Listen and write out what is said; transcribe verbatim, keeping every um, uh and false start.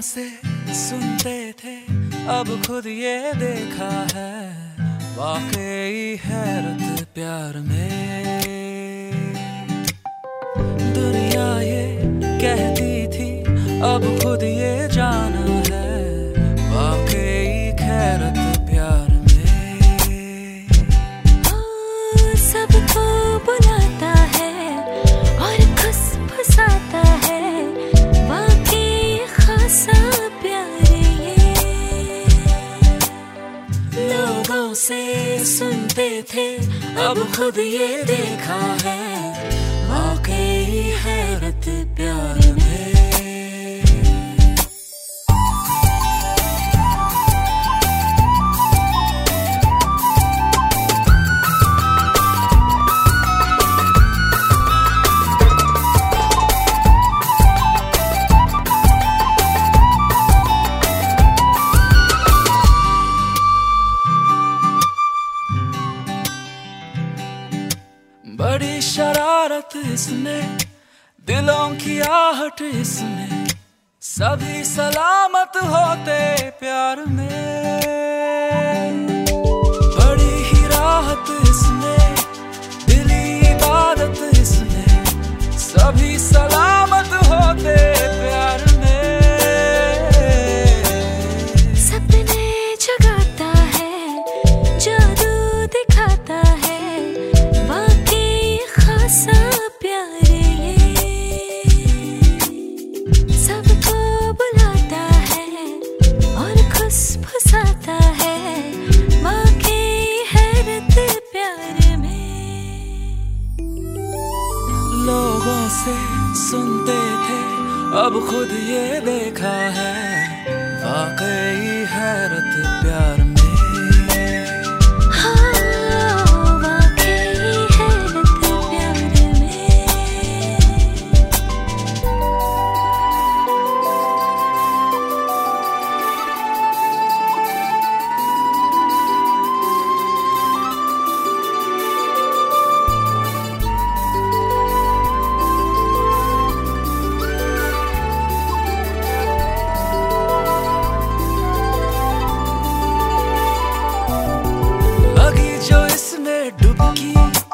से सुनते थे अब खुद ये देखा है, वाकई हैरत प्यार में। दुनिया ये कहती थी अब खुद ये जाना है, वाकई हैरत प्यार में। सबको बुलाता है और खुश फसाता है, वाकई खासा प्यार ये। लोगों से सुनते थे अब खुद ये देखा है, वाकई हैरत प्यार में। बड़ी शरारत इसमें, दिलों की आहट इसमें, सभी सलामत होते प्यार में। बड़ी ही राहत इसमें, दिली इबादत इसमें, सभी सलामत होते प्यार में। सपने जगाता है, जादू दिखाता है, खासा प्यार ये। सबको बुलाता है और खुश फसाता है, वाकई हैरत प्यार में। लोगों से सुनते थे अब खुद ये देखा है, वाकई हैरत प्यार में। डुबकी